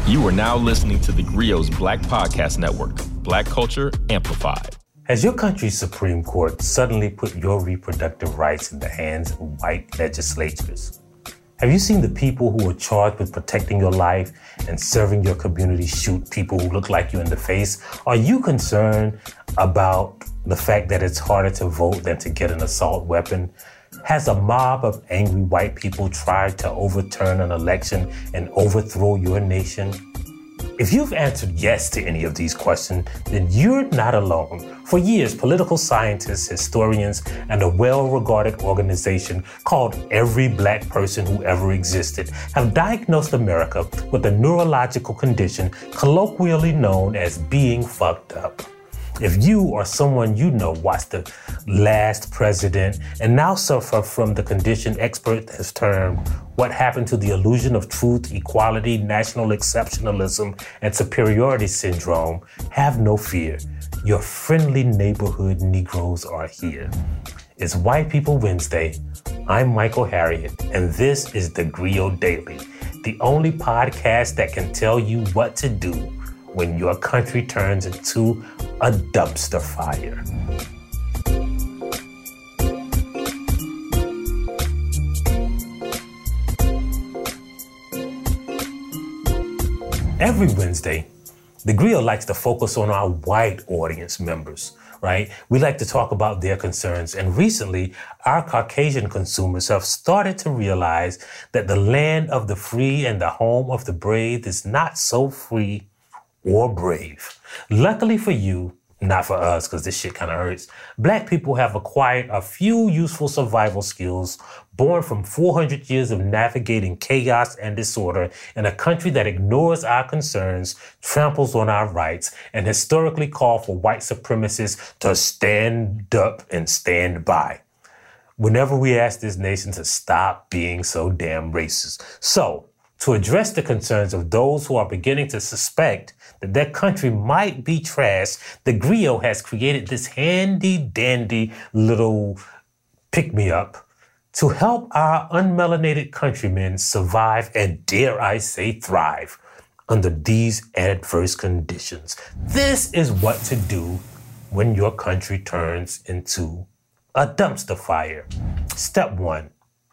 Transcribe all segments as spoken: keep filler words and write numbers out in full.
You are now listening to the Grio's Black Podcast Network, Black Culture Amplified. Has your country's Supreme Court suddenly put your reproductive rights in the hands of white legislatures? Have you seen the people who are charged with protecting your life and serving your community shoot people who look like you in the face? Are you concerned about the fact that it's harder to vote than to get an assault weapon? Has a mob of angry white people tried to overturn an election and overthrow your nation? If you've answered yes to any of these questions, then you're not alone. For years, political scientists, historians, and a well-regarded organization called Every Black Person Who Ever Existed have diagnosed America with a neurological condition colloquially known as being fucked up. If you or someone you know watched the last president and now suffer from the condition expert has termed what happened to the illusion of truth, equality, national exceptionalism, and superiority syndrome, have no fear. Your friendly neighborhood Negroes are here. It's White People Wednesday. I'm Michael Harriot, and this is the Grio Daily, the only podcast that can tell you what to do when your country turns into a dumpster fire. Every Wednesday, the Grio likes to focus on our white audience members, right? We like to talk about their concerns. And recently, our Caucasian consumers have started to realize that the land of the free and the home of the brave is not so free or brave. Luckily for you, not for us, because this shit kind of hurts, Black people have acquired a few useful survival skills born from four hundred years of navigating chaos and disorder in a country that ignores our concerns, tramples on our rights, and historically called for white supremacists to stand up and stand by whenever we ask this nation to stop being so damn racist. So, to address the concerns of those who are beginning to suspect that their country might be trash, the Grio has created this handy-dandy little pick-me-up to help our unmelanated countrymen survive and, dare I say, thrive under these adverse conditions. This is what to do when your country turns into a dumpster fire. Step one.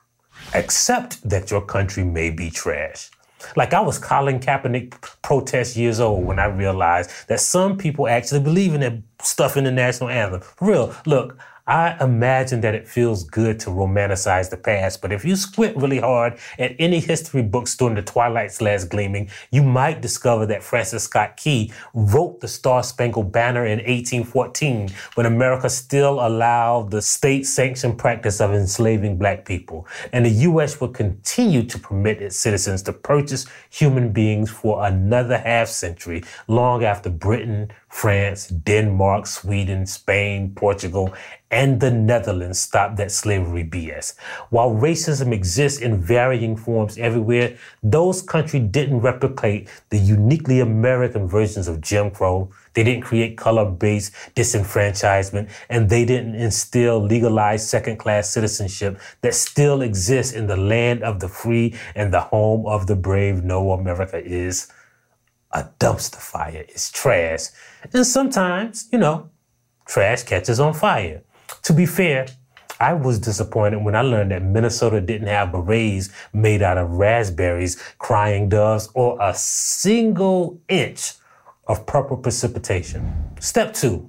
Accept that your country may be trash. Like I was Colin Kaepernick protest years old when I realized that some people actually believe in that stuff in the national anthem. For real, look, I imagine that it feels good to romanticize the past, but if you squint really hard at any history books during the twilight slash gleaming, you might discover that Francis Scott Key wrote the Star-Spangled Banner in eighteen fourteen when America still allowed the state-sanctioned practice of enslaving Black people. And the U S would continue to permit its citizens to purchase human beings for another half century, long after Britain, France, Denmark, Sweden, Spain, Portugal, and the Netherlands stopped that slavery B S. While racism exists in varying forms everywhere, those countries didn't replicate the uniquely American versions of Jim Crow. They didn't create color-based disenfranchisement, and they didn't instill legalized second-class citizenship that still exists in the land of the free and the home of the brave. No, America is a dumpster fire. It's trash. And sometimes, you know, trash catches on fire. To be fair, I was disappointed when I learned that Minnesota didn't have berets made out of raspberries, crying doves, or a single inch of purple precipitation. Step two,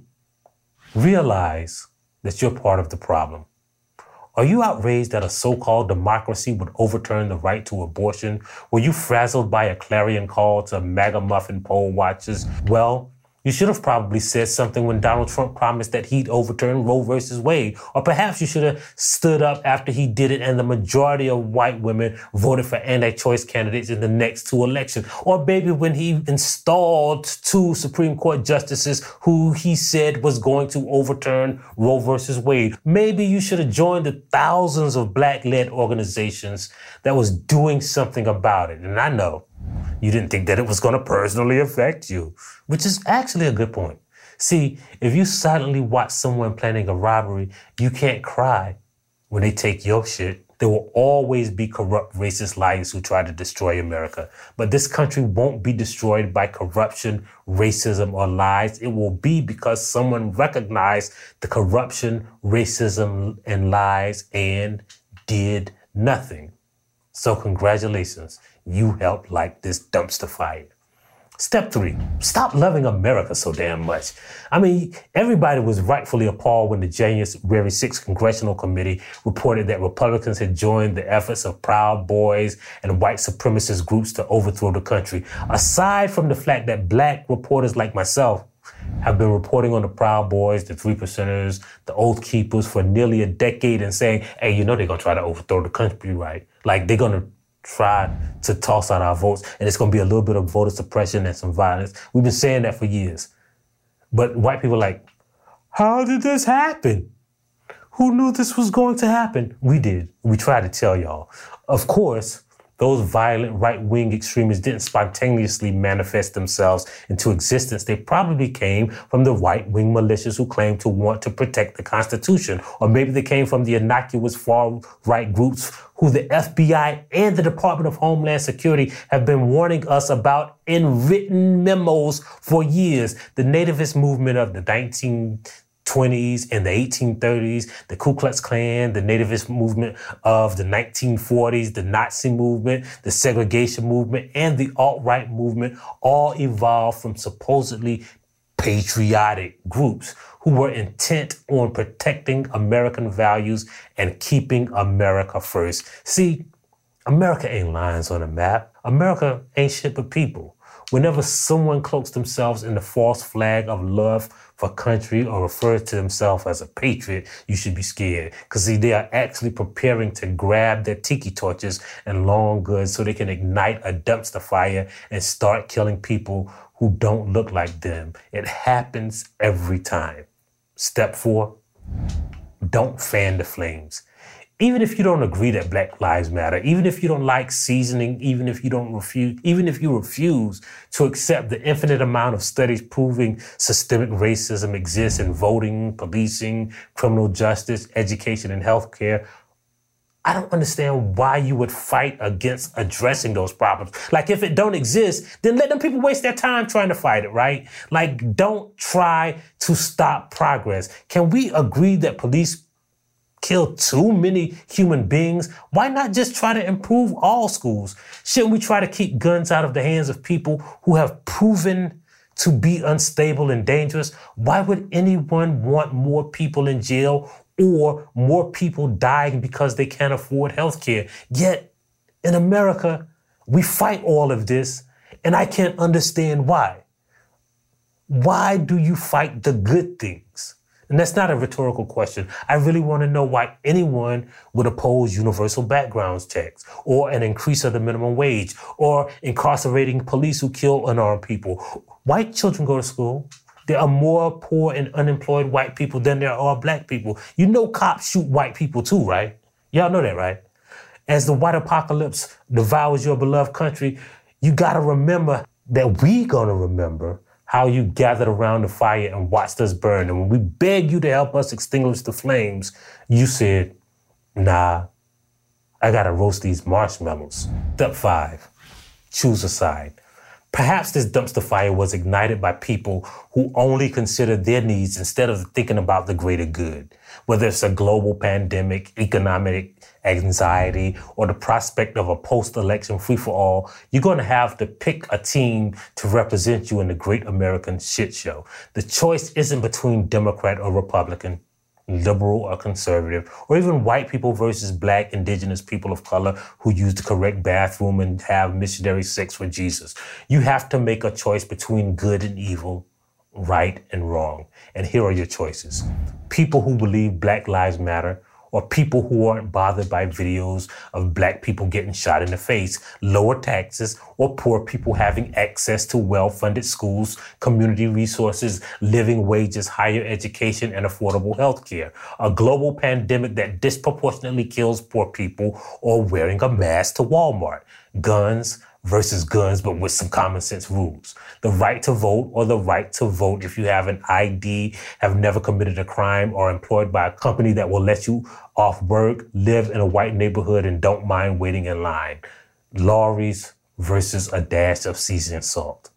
realize that you're part of the problem. Are you outraged that a so-called democracy would overturn the right to abortion? Were you frazzled by a clarion call to MAGA muffin poll watchers? Well, you should have probably said something when Donald Trump promised that he'd overturn Roe versus Wade. Or perhaps you should have stood up after he did it and the majority of white women voted for anti-choice candidates in the next two elections. Or maybe when he installed two Supreme Court justices who he said was going to overturn Roe versus Wade. Maybe you should have joined the thousands of Black-led organizations that was doing something about it. And I know you didn't think that it was going to personally affect you, which is actually a good point. See, if you silently watch someone planning a robbery, you can't cry when they take your shit. There will always be corrupt, racist liars who try to destroy America. But this country won't be destroyed by corruption, racism, or lies. It will be because someone recognized the corruption, racism, and lies and did nothing. So congratulations, you helped light this dumpster fire. Step three, stop loving America so damn much. I mean, everybody was rightfully appalled when the January sixth Congressional Committee reported that Republicans had joined the efforts of Proud Boys and white supremacist groups to overthrow the country. Aside from the fact that black reporters like myself have been reporting on the Proud Boys, the Three Percenters, the Oath Keepers for nearly a decade and saying, hey, you know they're going to try to overthrow the country, right? Like they're going to try to toss out our votes, and it's going to be a little bit of voter suppression and some violence. We've been saying that for years. But white people are like, how did this happen? Who knew this was going to happen? We did. We tried to tell y'all. Of course, those violent right-wing extremists didn't spontaneously manifest themselves into existence. They probably came from the right-wing militias who claim to want to protect the Constitution. Or maybe they came from the innocuous far-right groups who the F B I and the Department of Homeland Security have been warning us about in written memos for years. The nativist movement of the nineteen twenties and the eighteen thirties, the Ku Klux Klan, the nativist movement of the nineteen forties, the Nazi movement, the segregation movement, and the alt-right movement all evolved from supposedly patriotic groups who were intent on protecting American values and keeping America first. See, America ain't lines on a map. America ain't shit but people. Whenever someone cloaks themselves in the false flag of love for country or refers to themselves as a patriot, you should be scared. Because see, they are actually preparing to grab their tiki torches and long goods so they can ignite a dumpster fire and start killing people who don't look like them. It happens every time. Step four, don't fan the flames. Even if you don't agree that Black Lives Matter, even if you don't like seasoning, even if you don't refuse, even if you refuse to accept the infinite amount of studies proving systemic racism exists in voting, policing, criminal justice, education, and healthcare, I don't understand why you would fight against addressing those problems. Like, if it don't exist, then let them people waste their time trying to fight it, right? Like, don't try to stop progress. Can we agree that police kill too many human beings? Why not just try to improve all schools? Shouldn't we try to keep guns out of the hands of people who have proven to be unstable and dangerous? Why would anyone want more people in jail or more people dying because they can't afford health care? Yet in America, we fight all of this, and I can't understand why. Why do you fight the good things? And that's not a rhetorical question. I really want to know why anyone would oppose universal background checks or an increase of the minimum wage or incarcerating police who kill unarmed people. White children go to school. There are more poor and unemployed white people than there are black people. You know cops shoot white people too, right? Y'all know that, right? As the white apocalypse devours your beloved country, you got to remember that we going to remember how you gathered around the fire and watched us burn. And when we begged you to help us extinguish the flames, you said, nah, I gotta roast these marshmallows. Step five, choose a side. Perhaps this dumpster fire was ignited by people who only consider their needs instead of thinking about the greater good. Whether it's a global pandemic, economic anxiety, or the prospect of a post-election free-for-all, you're going to have to pick a team to represent you in the great American shit show. The choice isn't between Democrat or Republican, liberal or conservative, or even white people versus black, indigenous people of color who use the correct bathroom and have missionary sex with Jesus. You have to make a choice between good and evil, right and wrong. And here are your choices. People who believe Black Lives Matter, or people who aren't bothered by videos of black people getting shot in the face, lower taxes, or poor people having access to well-funded schools, community resources, living wages, higher education, and affordable health care. A global pandemic that disproportionately kills poor people, or wearing a mask to Walmart. Guns, versus guns, but with some common sense rules. The right to vote, or the right to vote if you have an I D, have never committed a crime, or employed by a company that will let you off work, live in a white neighborhood, and don't mind waiting in line. Lorries versus a dash of seasoned salt.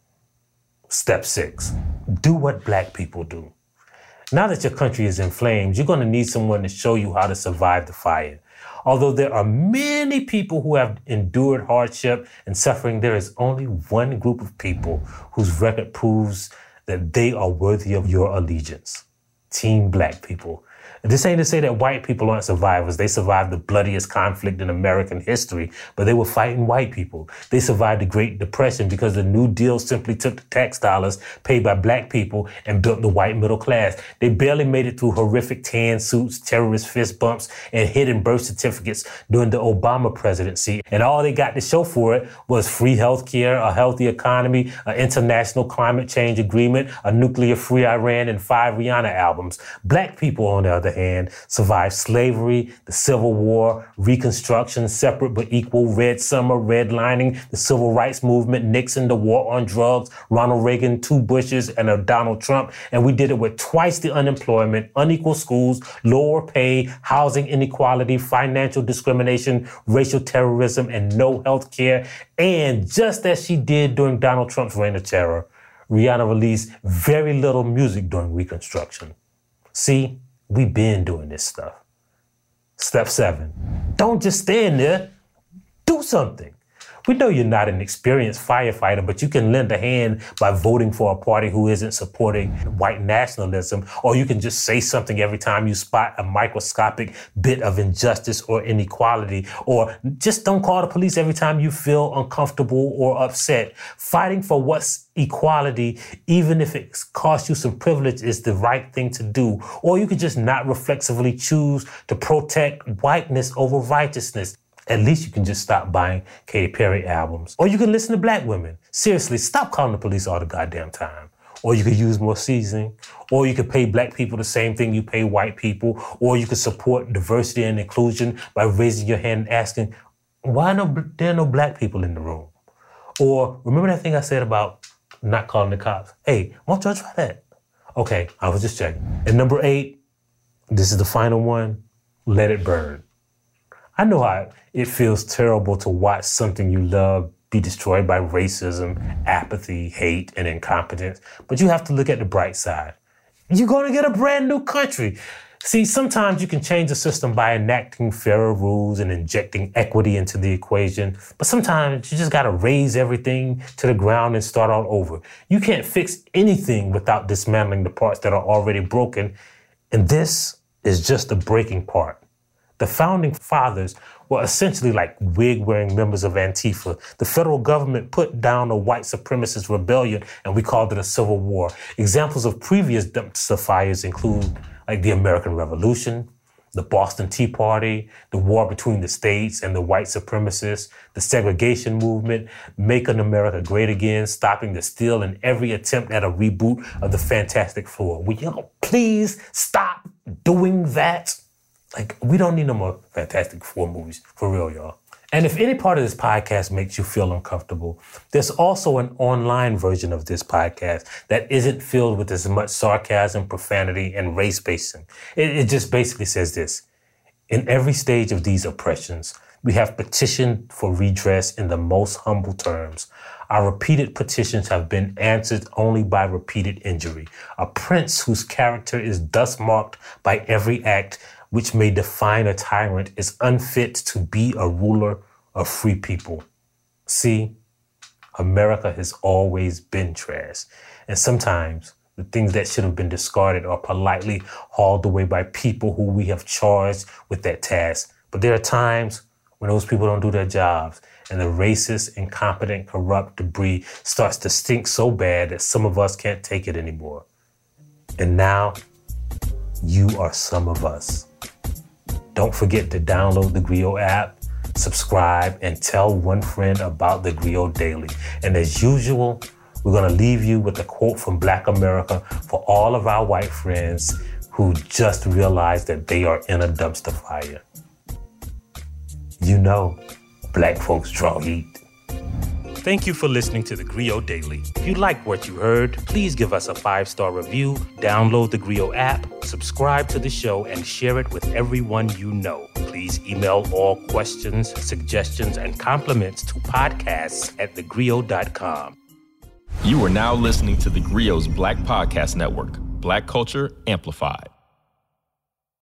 Step six, do what black people do. Now that your country is in flames, you're going to need someone to show you how to survive the fire. Although there are many people who have endured hardship and suffering, there is only one group of people whose record proves that they are worthy of your allegiance. Team Black people. This ain't to say that white people aren't survivors. They survived the bloodiest conflict in American history, but they were fighting white people. They survived the Great Depression because the New Deal simply took the tax dollars paid by black people and built the white middle class. They barely made it through horrific tan suits, terrorist fist bumps, and hidden birth certificates during the Obama presidency. And all they got to show for it was free health care, a healthy economy, an international climate change agreement, a nuclear-free Iran, and five Rihanna albums. Black people, on the other hand, survived slavery, the Civil War, Reconstruction, separate but equal, Red Summer, redlining, the Civil Rights Movement, Nixon, the war on drugs, Ronald Reagan, two Bushes, and a Donald Trump. And we did it with twice the unemployment, unequal schools, lower pay, housing inequality, financial discrimination, racial terrorism, and no health care. And just as she did during Donald Trump's reign of terror, Rihanna released very little music during Reconstruction. See, we've been doing this stuff. Step seven, don't just stand there, do something. We know you're not an experienced firefighter, but you can lend a hand by voting for a party who isn't supporting white nationalism, or you can just say something every time you spot a microscopic bit of injustice or inequality, or just don't call the police every time you feel uncomfortable or upset. Fighting for what's equality, even if it costs you some privilege, is the right thing to do. Or you could just not reflexively choose to protect whiteness over righteousness. At least you can just stop buying Katy Perry albums. Or you can listen to black women. Seriously, stop calling the police all the goddamn time. Or you could use more seasoning. Or you could pay black people the same thing you pay white people. Or you could support diversity and inclusion by raising your hand and asking, why no, there are no black people in the room? Or remember that thing I said about not calling the cops? Hey, why don't y'all try that? Okay, I was just checking. And number eight, this is the final one, let it burn. I know how it feels terrible to watch something you love be destroyed by racism, apathy, hate, and incompetence, but you have to look at the bright side. You're gonna get a brand new country. See, sometimes you can change the system by enacting fairer rules and injecting equity into the equation, but sometimes you just gotta raise everything to the ground and start all over. You can't fix anything without dismantling the parts that are already broken, and this is just the breaking part. The founding fathers were essentially like wig-wearing members of Antifa. The federal government put down a white supremacist rebellion, and we called it a civil war. Examples of previous dumpster fires include like the American Revolution, the Boston Tea Party, the war between the states and the white supremacists, the segregation movement, Making America Great Again, stopping the steal, and every attempt at a reboot of the Fantastic Four. Will y'all please stop doing that? Like, we don't need no more Fantastic Four movies, for real, y'all. And if any part of this podcast makes you feel uncomfortable, there's also an online version of this podcast that isn't filled with as much sarcasm, profanity, and race-basing. It, it just basically says this. In every stage of these oppressions, we have petitioned for redress in the most humble terms. Our repeated petitions have been answered only by repeated injury. A prince whose character is thus marked by every act which may define a tyrant is unfit to be a ruler of free people. See, America has always been trash. And sometimes the things that should have been discarded are politely hauled away by people who we have charged with that task. But there are times when those people don't do their jobs and the racist, incompetent, corrupt debris starts to stink so bad that some of us can't take it anymore. And now, you are some of us. Don't forget to download the Griot app, subscribe, and tell one friend about the Griot Daily. And as usual, we're gonna leave you with a quote from Black America for all of our white friends who just realized that they are in a dumpster fire. You know, black folks draw heat. Thank you for listening to The Griot Daily. If you like what you heard, please give us a five-star review, download the Griot app, subscribe to the show, and share it with everyone you know. Please email all questions, suggestions, and compliments to podcasts at the griot dot com. You are now listening to the Griot's Black Podcast Network, Black Culture Amplified.